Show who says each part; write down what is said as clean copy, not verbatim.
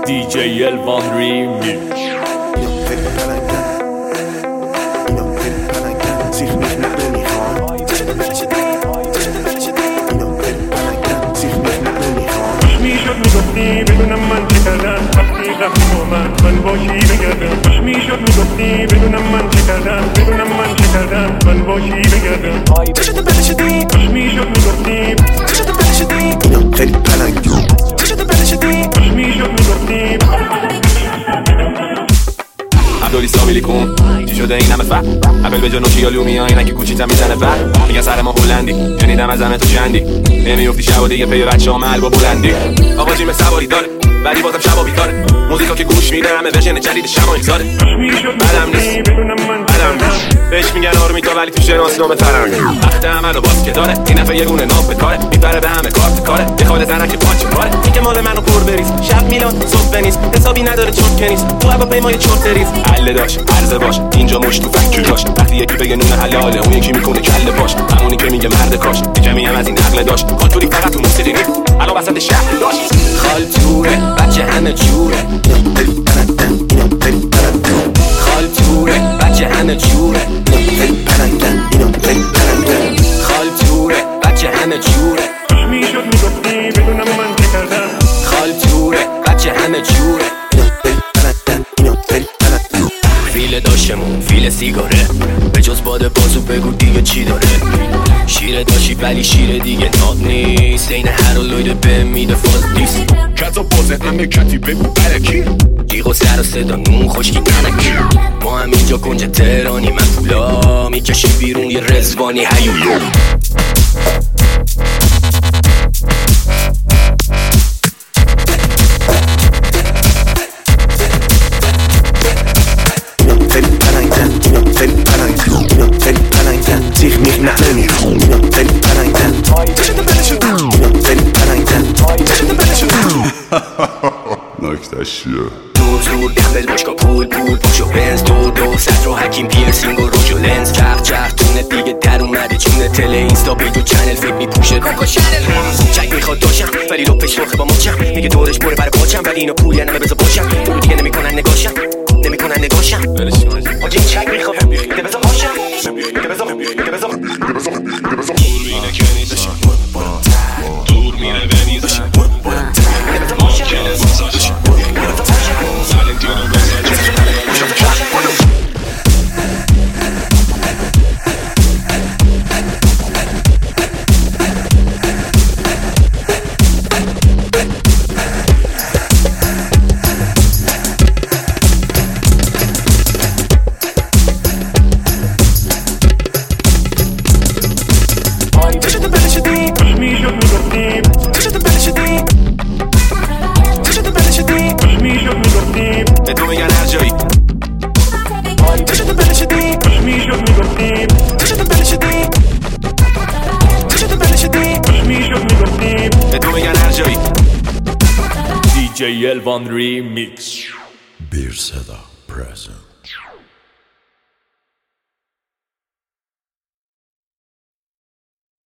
Speaker 1: DJ Elvan Remix.
Speaker 2: میگفتی بدونم من چه کردم وقتی رفتی با من باشی بگردم خوش میشد میگفتی بدونم من چه کردم من چه کردم من باشی بگردم چه شده بله شدی خوش میشد میگفتی چه شده بله شدی اینا خیلی پلنگ چه شده بله شدی خوش میشد میگفتی
Speaker 3: عبدالسلامی لیکون چی شده این همه فهم اول به جا نوشیالو میای اینک کوچیتم میزنه بر میگن سر ما هلندی شنیدم از همه تو جندی نمیافتی شب و دیگه پی بچه ها محل با بلندی آقا جیم سواری داره ولی بازم شبا بیداره موزیکا که گوش میده همه ورژن جدید شما ایزاره بدم نیست بهش میگن آرمیتا ولی تو شناسنامه فرنگ وقت عمل و باز که داره این نفع یه گونه نام به کاره میبره به همه کارت کاره یه خاله زنک پاچه کاره میگه مال منو پر بریز شب میلان صبح نیست حسابی نداره چرت کنیست تو هواپیمای چرت ریز عله داش عرضه باش اینجا مش تو فکر داش وقتی یکی بگه نون حلاله اون یکی میکنه کله باش همونی که میگه مرد کاش کمی هم از این عقل داش کانتوری فقط تو موسیقی نیست الان وسط شهر داش خالتوره بچه همه جوره خالتوره بچه همه جوره خالتوره بچه همه جوره
Speaker 2: خوش میشد میگفتی بدونم من چه کردم
Speaker 3: خالتوره بچه همه جوره فیل داشتمون فیل سیگاره به جز باده بازو بگو دیگه چی داره شیر داشتی ولی شیر دیگه ناد نیست این هر لویده به میده فاز نیست
Speaker 4: کتا بازه همه کتی بگو برکی
Speaker 3: جیغ و سر و صدا نون خشکی ننکی ما هم اینجا کنج تهرانی من پولا میکشی بیرون یه رزوانی هیولو
Speaker 4: نکتش چیه؟
Speaker 3: دور دمبل باشکا پول پاشو بنز دو صد رو حکیم پیرسینگ و روژو لنز چرخ تونه دیگه در اومده چونه تله اینستا پیج و چنل فکر میپوشه کوکو شنل چک میخواد داشم ولی رو پیش روخه با مچم میگه دورش بره برای پاچم ولی اینو پول یعنی بذار باشم دور دیگه نمیکنن نگاشم آجه این چک میخواد میگه بذار باشم میگه بذار دور مینه کنیزش دور مینه ونیزش
Speaker 1: DJ Elvan Remix.
Speaker 4: Bir Seda present.